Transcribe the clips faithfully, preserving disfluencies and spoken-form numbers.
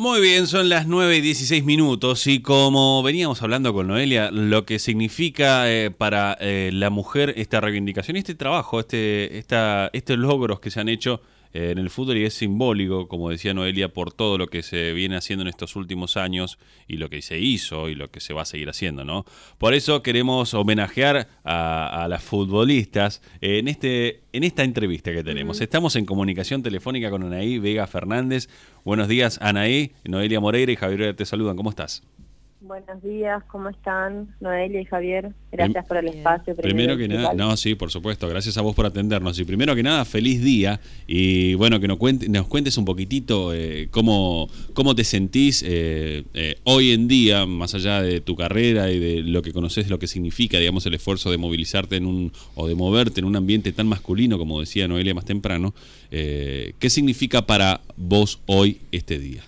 Muy bien, son las nueve y dieciséis minutos y como veníamos hablando con Noelia, lo que significa eh, para eh, la mujer esta reivindicación, este trabajo, este, esta, estos logros que se han hecho eh, en el fútbol, y es simbólico, como decía Noelia, por todo lo que se viene haciendo en estos últimos años y lo que se hizo y lo que se va a seguir haciendo, ¿no? Por eso queremos homenajear a, a las futbolistas eh, en, este, en esta entrevista que tenemos. Uh-huh. Estamos en comunicación telefónica con Anaí Vega Fernández. Buenos días, Anaí. Noelia Moreira y Javier te saludan. ¿Cómo estás? Buenos días, ¿cómo están? Noelia y Javier, gracias Prim- por el espacio. Primero, primero que nada, no, sí, por supuesto, gracias a vos por atendernos. Y primero que nada, feliz día. Y bueno, que nos, cuente, nos cuentes un poquitito eh, cómo, cómo te sentís eh, eh, hoy en día, más allá de tu carrera y de lo que conoces, lo que significa, digamos, el esfuerzo de movilizarte en un o de moverte en un ambiente tan masculino, como decía Noelia más temprano. Eh, ¿Qué significa para vos hoy este día?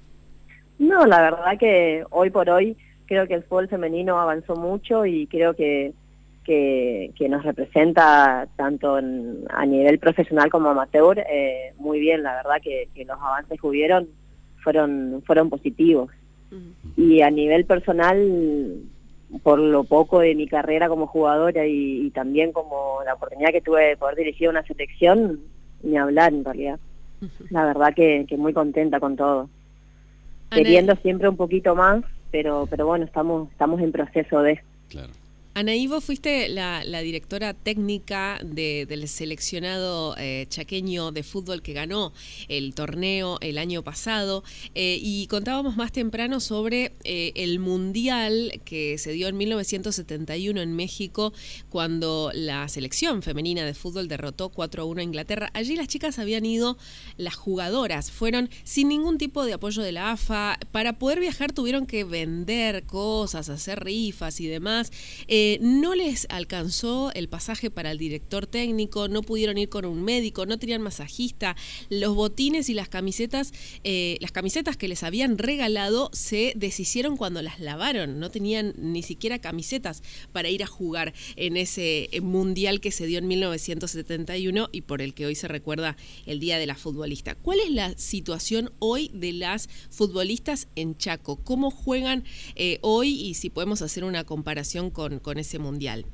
No, la verdad que hoy por hoy creo que el fútbol femenino avanzó mucho y creo que que, que nos representa tanto en, a nivel profesional como amateur eh, muy bien. La verdad que, que los avances que hubieron fueron fueron positivos. Uh-huh. Y a nivel personal, por lo poco de mi carrera como jugadora y, y también como la oportunidad que tuve de poder dirigir una selección, ni hablar en realidad. Uh-huh. La verdad que, que muy contenta con todo. Queriendo siempre un poquito más, pero pero bueno, estamos estamos en proceso de... Claro. Anaí, vos fuiste la, la directora técnica de, del seleccionado eh, chaqueño de fútbol que ganó el torneo el año pasado eh, y contábamos más temprano sobre eh, el mundial que se dio en mil novecientos setenta y uno en México cuando la selección femenina de fútbol derrotó cuatro a uno a Inglaterra. Allí las chicas habían ido, las jugadoras fueron sin ningún tipo de apoyo de la A F A. Para poder viajar tuvieron que vender cosas, hacer rifas y demás. Eh, Eh, no les alcanzó el pasaje para el director técnico, no pudieron ir con un médico, no tenían masajista, los botines y las camisetas, eh, las camisetas que les habían regalado se deshicieron cuando las lavaron, no tenían ni siquiera camisetas para ir a jugar en ese mundial que se dio en mil novecientos setenta y uno y por el que hoy se recuerda el Día de la Futbolista. ¿Cuál es la situación hoy de las futbolistas en Chaco? ¿Cómo juegan eh, hoy y si podemos hacer una comparación con, con ese mundial?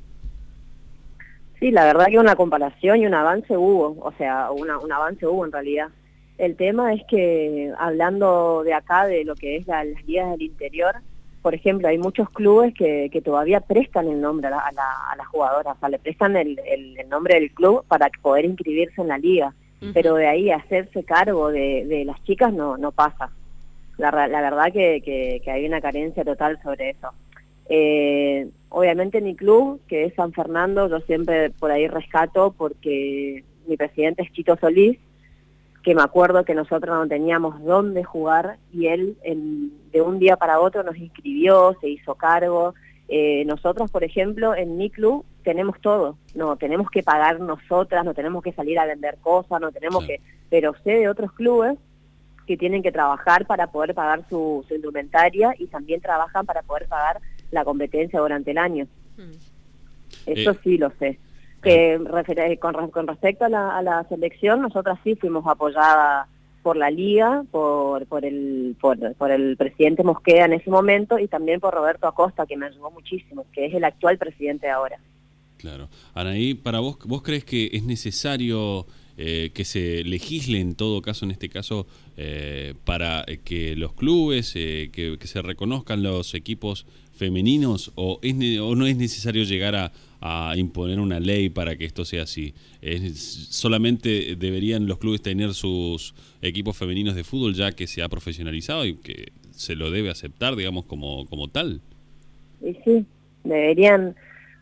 Sí, la verdad que una comparación y un avance hubo, o sea, una, un avance hubo en realidad. El tema es que, hablando de acá, de lo que es la, las ligas del interior, por ejemplo, hay muchos clubes que, que todavía prestan el nombre a la, a la, a la jugadora, o sea, le prestan el, el, el nombre del club para poder inscribirse en la liga, uh-huh. Pero de ahí a hacerse cargo de, de las chicas no, no pasa. La, la verdad que, que, que hay una carencia total sobre eso. Eh, obviamente mi club, que es San Fernando, yo siempre por ahí rescato porque mi presidente es Chito Solís, que me acuerdo que nosotros no teníamos dónde jugar y él en, de un día para otro nos inscribió, se hizo cargo. Eh, nosotros, por ejemplo, en mi club tenemos todo, no tenemos que pagar nosotras, no tenemos que salir a vender cosas, no tenemos sí. que, pero sé de otros clubes que tienen que trabajar para poder pagar su, su indumentaria y también trabajan para poder pagar la competencia durante el año. Mm. Eso eh, sí lo sé. Que refer- con, con respecto a la, a la selección, nosotras sí fuimos apoyadas por la liga, por por el por, por el presidente Mosqueda en ese momento y también por Roberto Acosta, que me ayudó muchísimo, que es el actual presidente de ahora. Claro. Anaí, para vos, ¿vos crees que es necesario eh, que se legisle en todo caso, en este caso, eh, para que los clubes, eh, que, que se reconozcan los equipos femeninos, o, es, o no es necesario llegar a, a imponer una ley para que esto sea así? ¿Es, solamente deberían los clubes tener sus equipos femeninos de fútbol ya que se ha profesionalizado y que se lo debe aceptar, digamos, como, como tal? Y sí, deberían...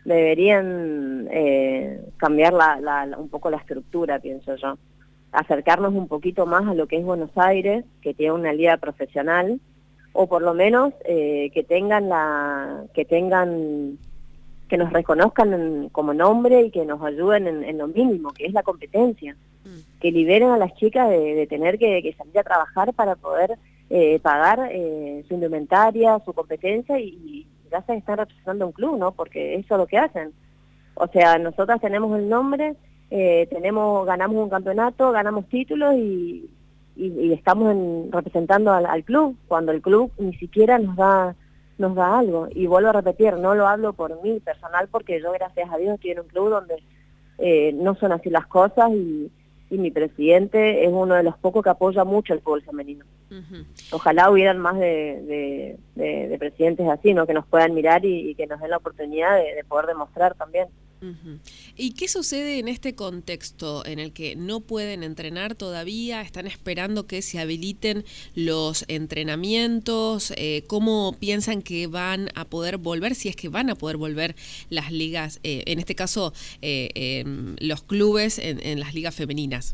deberían eh, cambiar la, la, un poco la estructura, pienso yo. Acercarnos un poquito más a lo que es Buenos Aires, que tiene una liga profesional, o por lo menos eh, que tengan la, que tengan, que nos reconozcan en, como nombre y que nos ayuden en, en lo mínimo, que es la competencia. Mm. Que liberen a las chicas de, de tener que, que salir a trabajar para poder eh, pagar eh, su indumentaria, su competencia y, y gracias a estar representando un club, ¿no? Porque eso es lo que hacen. O sea, nosotras tenemos el nombre, eh, tenemos, ganamos un campeonato, ganamos títulos y, y, y estamos en, representando al, al club, cuando el club ni siquiera nos da nos da algo. Y vuelvo a repetir, no lo hablo por mí personal, porque yo, gracias a Dios, estoy en un club donde eh, no son así las cosas, y, y mi presidente es uno de los pocos que apoya mucho el fútbol femenino. Uh-huh. Ojalá hubieran más de, de, de, de presidentes así, ¿no? Que nos puedan mirar y, y que nos den la oportunidad de, de poder demostrar también. Uh-huh. ¿Y qué sucede en este contexto en el que no pueden entrenar todavía? ¿Están esperando que se habiliten los entrenamientos? Eh, ¿Cómo piensan que van a poder volver, si es que van a poder volver las ligas, eh, en este caso eh, eh, los clubes en, en las ligas femeninas?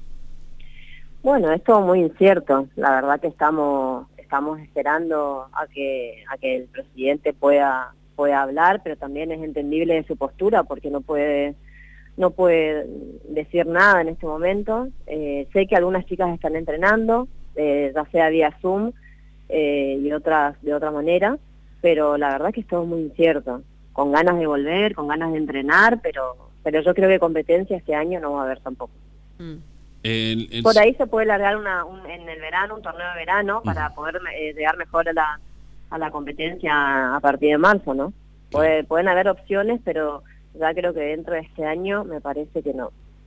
Bueno, es todo muy incierto. La verdad que estamos estamos esperando a que a que el presidente pueda puede hablar, pero también es entendible de su postura, porque no puede no puede decir nada en este momento. Eh, sé que algunas chicas están entrenando, eh, ya sea vía Zoom eh, y otras de otra manera, pero la verdad que es todo muy incierto, con ganas de volver, con ganas de entrenar, pero pero yo creo que competencia este año no va a haber tampoco. Mm. El, el... Por ahí se puede largar una, un, en el verano, un torneo de verano, uh-huh. para poder eh, llegar mejor a la a la competencia a partir de marzo, ¿no? Puede, pueden haber opciones, pero ya creo que dentro de este año me parece que no.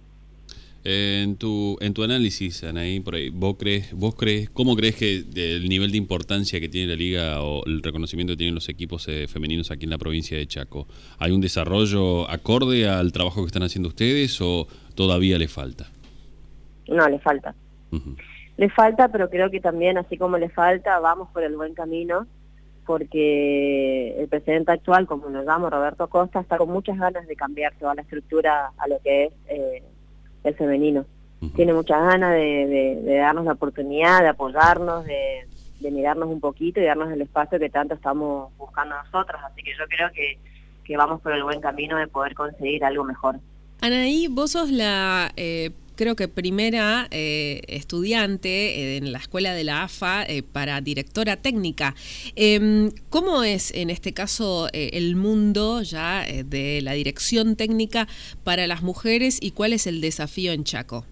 Eh, en tu en tu análisis, Anaí, por ahí, ¿vos crees, vos crees, cómo crees que el nivel de importancia que tiene la liga o el reconocimiento que tienen los equipos eh, femeninos aquí en la provincia de Chaco? ¿Hay un desarrollo acorde al trabajo que están haciendo ustedes o todavía le falta? No, le falta. Uh-huh. Le falta, pero creo que también, así como le falta, vamos por el buen camino, porque el presidente actual, como lo llamo, Roberto Costa, está con muchas ganas de cambiar toda la estructura a lo que es eh, el femenino. Uh-huh. Tiene muchas ganas de, de, de darnos la oportunidad, de apoyarnos, de, de mirarnos un poquito y darnos el espacio que tanto estamos buscando nosotros. Así que yo creo que, que vamos por el buen camino de poder conseguir algo mejor. Anaí, vos sos la... Eh... creo que primera eh, estudiante eh, en la escuela de la A F A eh, para directora técnica. Eh, ¿Cómo es en este caso eh, el mundo ya eh, de la dirección técnica para las mujeres y cuál es el desafío en Chaco?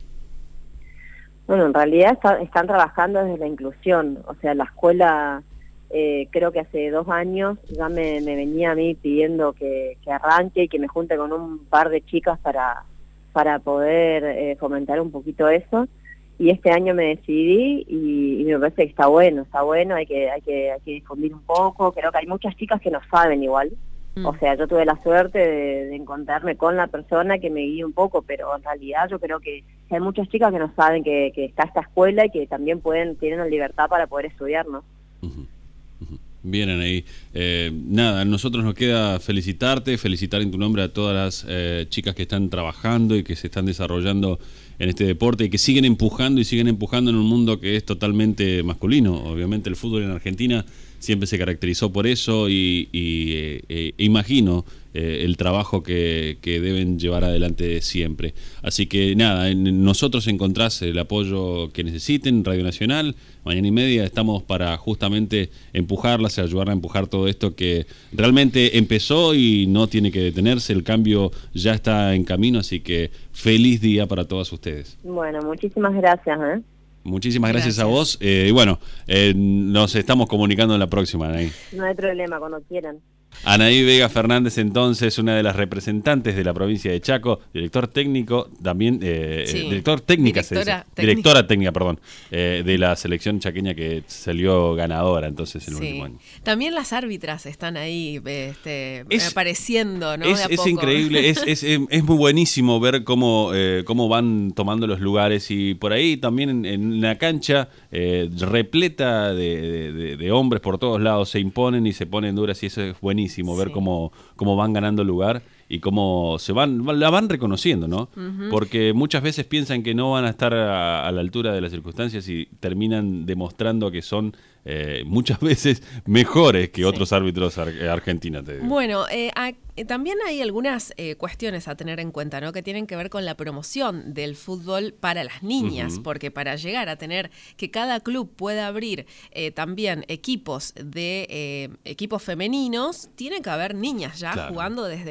Bueno, en realidad está, están trabajando desde la inclusión. O sea, la escuela, eh, creo que hace dos años ya me, me venía a mí pidiendo que, que arranque y que me junte con un par de chicas para... para poder eh, fomentar un poquito eso, y este año me decidí y, y me parece que está bueno, está bueno, hay que, hay que, hay que difundir un poco. Creo que hay muchas chicas que no saben igual, mm. o sea, yo tuve la suerte de, de encontrarme con la persona que me guíe un poco, pero en realidad yo creo que hay muchas chicas que no saben que, que está esta escuela y que también pueden tienen la libertad para poder estudiar, ¿no? Uh-huh. Uh-huh. Vienen ahí. Eh, nada, a nosotros nos queda felicitarte, felicitar en tu nombre a todas las eh, chicas que están trabajando y que se están desarrollando en este deporte y que siguen empujando y siguen empujando en un mundo que es totalmente masculino. Obviamente el fútbol en Argentina siempre se caracterizó por eso y, y eh, eh, imagino eh, el trabajo que, que deben llevar adelante siempre. Así que nada, en nosotros encontrás el apoyo que necesiten, Radio Nacional, mañana y media estamos para justamente empujarlas y ayudar a empujar todo esto que realmente empezó y no tiene que detenerse, el cambio ya está en camino, así que feliz día para todas ustedes. Bueno, muchísimas gracias, ¿eh? Muchísimas gracias, gracias a vos. Eh, y bueno, eh, nos estamos comunicando en la próxima, Anaí. No hay problema, cuando quieran. Anaí Vega Fernández, entonces, una de las representantes de la provincia de Chaco, director técnico, también, eh, sí. director técnica, directora, se dice, directora técnica, perdón, eh, de la selección chaqueña que salió ganadora entonces en el sí. último año. También las árbitras están ahí este, es, apareciendo, ¿no? Es, de a es poco. increíble, es, es, es muy buenísimo ver cómo, eh, cómo van tomando los lugares y por ahí también en, en la cancha eh, repleta de, de, de hombres por todos lados, se imponen y se ponen duras y eso es buenísimo. Ver sí. cómo, cómo van ganando lugar y cómo se van la van reconociendo, ¿no? Uh-huh. Porque muchas veces piensan que no van a estar a, a la altura de las circunstancias y terminan demostrando que son eh, muchas veces mejores que sí. otros árbitros ar- argentinos. Te digo. Bueno, eh, a, eh, también hay algunas eh, cuestiones a tener en cuenta, ¿no? Que tienen que ver con la promoción del fútbol para las niñas, uh-huh. porque para llegar a tener que cada club pueda abrir eh, también equipos de eh, equipos femeninos, tiene que haber niñas ya claro. jugando desde muy pequeñas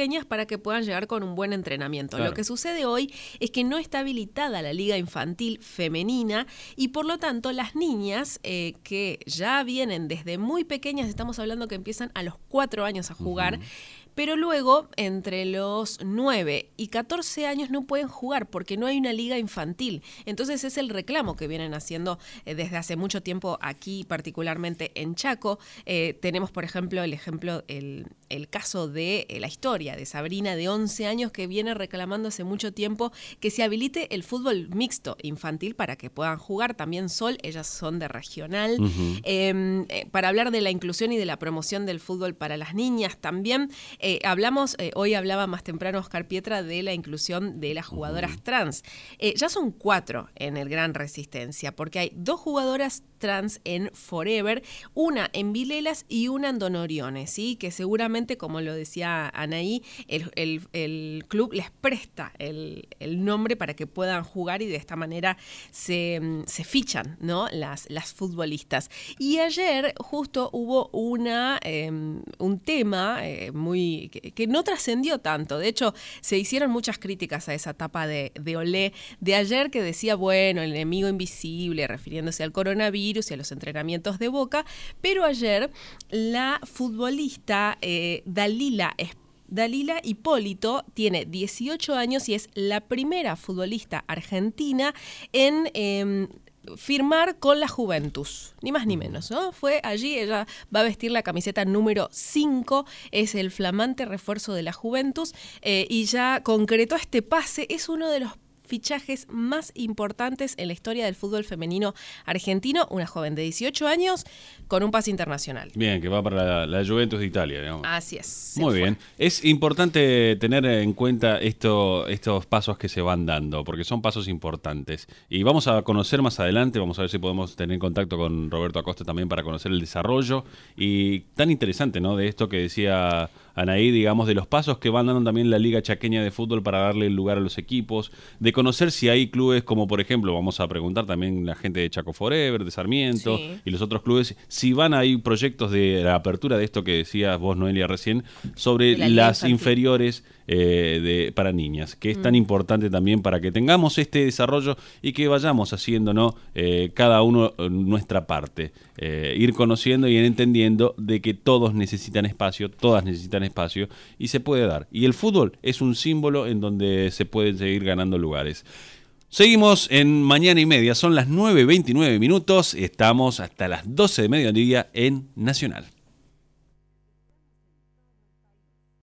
pequeñas para que puedan llegar con un buen entrenamiento. Claro. Lo que sucede hoy es que no está habilitada la liga infantil femenina y por lo tanto las niñas eh, que ya vienen desde muy pequeñas, estamos hablando que empiezan a los cuatro años a jugar, uh-huh. Pero luego, entre los nueve y catorce años no pueden jugar porque no hay una liga infantil. Entonces es el reclamo que vienen haciendo eh, desde hace mucho tiempo aquí, particularmente en Chaco. Eh, tenemos, por ejemplo, el ejemplo, el, el caso de eh, la historia de Sabrina, de once años, que viene reclamando hace mucho tiempo que se habilite el fútbol mixto infantil para que puedan jugar. También Sol, ellas son de regional. Uh-huh. eh, eh, para hablar de la inclusión y de la promoción del fútbol para las niñas también. Eh, hablamos, eh, hoy hablaba más temprano Oscar Pietra de la inclusión de las jugadoras uh-huh. trans. Eh, ya son cuatro en el Gran Resistencia, porque hay dos jugadoras trans en Forever, una en Vilelas y una en Don Orione, ¿sí? Que seguramente, como lo decía Anaí, el, el, el club les presta el, el nombre para que puedan jugar y de esta manera se, se fichan, ¿no? las, las futbolistas. Y ayer justo hubo una, eh, un tema eh, muy que, que no trascendió tanto. De hecho, se hicieron muchas críticas a esa etapa de, de Olé de ayer que decía, bueno, el enemigo invisible, refiriéndose al coronavirus y a los entrenamientos de Boca, pero ayer la futbolista eh, Dalila Dalila Hipólito tiene dieciocho años y es la primera futbolista argentina en eh, firmar con la Juventus, ni más ni menos, ¿no? Fue allí, ella va a vestir la camiseta número cinco, es el flamante refuerzo de la Juventus eh, y ya concretó este pase, es uno de los fichajes más importantes en la historia del fútbol femenino argentino, una joven de dieciocho años con un pase internacional. Bien, que va para la, la Juventus de Italia, digamos. Así es. Muy bien. Fue. Es importante tener en cuenta esto, estos pasos que se van dando, porque son pasos importantes. Y vamos a conocer más adelante, vamos a ver si podemos tener contacto con Roberto Acosta también para conocer el desarrollo. Y tan interesante, ¿no? De esto que decía Anaí, digamos, de los pasos que van dando también la Liga Chaqueña de Fútbol para darle el lugar a los equipos, de conocer si hay clubes como, por ejemplo, vamos a preguntar también la gente de Chaco Forever, de Sarmiento, sí, y los otros clubes, si van a hay proyectos de la apertura de esto que decías vos, Noelia, recién, sobre la las inferiores eh, de, para niñas, que es mm. tan importante también para que tengamos este desarrollo y que vayamos haciendo, ¿no? eh, cada uno nuestra parte, eh, ir conociendo y entendiendo de que todos necesitan espacio, todas necesitan espacio y se puede dar. Y el fútbol es un símbolo en donde se pueden seguir ganando lugares. Seguimos en Mañana y Media, son las nueve veintinueve minutos, estamos hasta las doce de mediodía en Nacional.